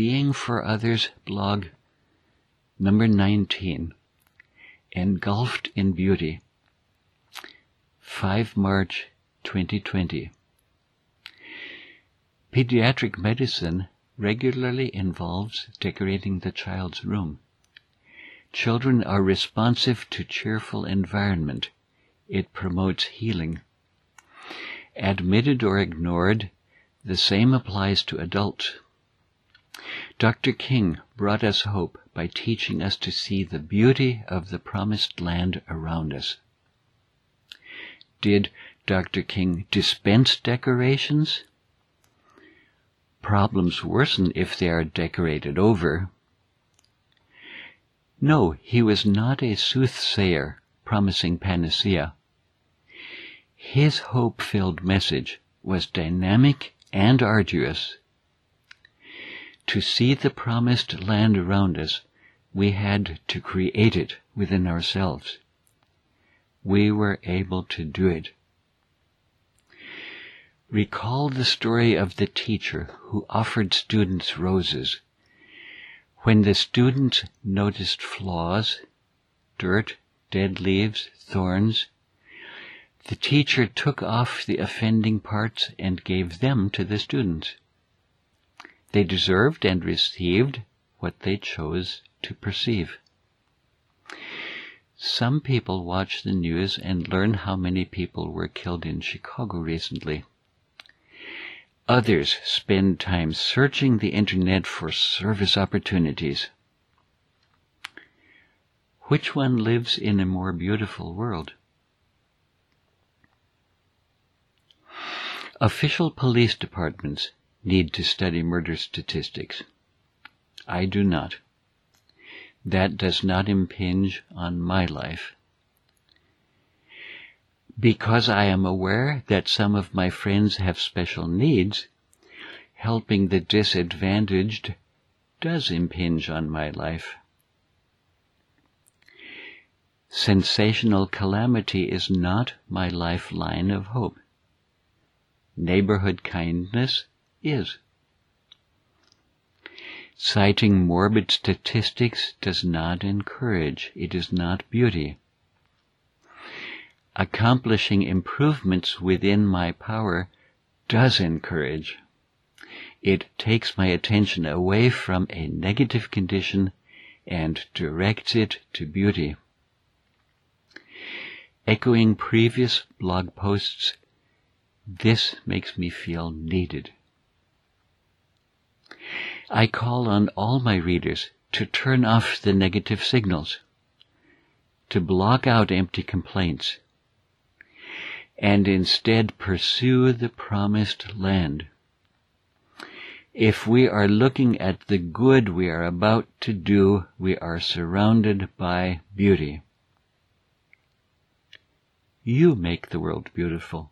Being for Others blog number 19, Engulfed in Beauty, 5 March 2020. Pediatric medicine regularly involves decorating the child's room. Children are responsive to cheerful environment. It promotes healing. Admitted or ignored, the same applies to adults. Dr. King brought us hope by teaching us to see the beauty of the promised land around us. Did Dr. King dispense decorations? Problems worsen if they are decorated over. No, he was not a soothsayer promising panacea. His hope-filled message was dynamic and arduous. To see the promised land around us, we had to create it within ourselves. We were able to do it. Recall the story of the teacher who offered students roses. When the students noticed flaws, dirt, dead leaves, thorns, the teacher took off the offending parts and gave them to the students. They deserved and received what they chose to perceive. Some people watch the news and learn how many people were killed in Chicago recently. Others spend time searching the internet for service opportunities. Which one lives in a more beautiful world? Official police departments need to study murder statistics. I do not. That does not impinge on my life. Because I am aware that some of my friends have special needs, helping the disadvantaged does impinge on my life. Sensational calamity is not my lifeline of hope. Neighborhood kindness is. Citing morbid statistics does not encourage. It is not beauty. Accomplishing improvements within my power does encourage. It takes my attention away from a negative condition and directs it to beauty. Echoing previous blog posts, this makes me feel needed. I call on all my readers to turn off the negative signals, to block out empty complaints, and instead pursue the promised land. If we are looking at the good we are about to do, we are surrounded by beauty. You make the world beautiful.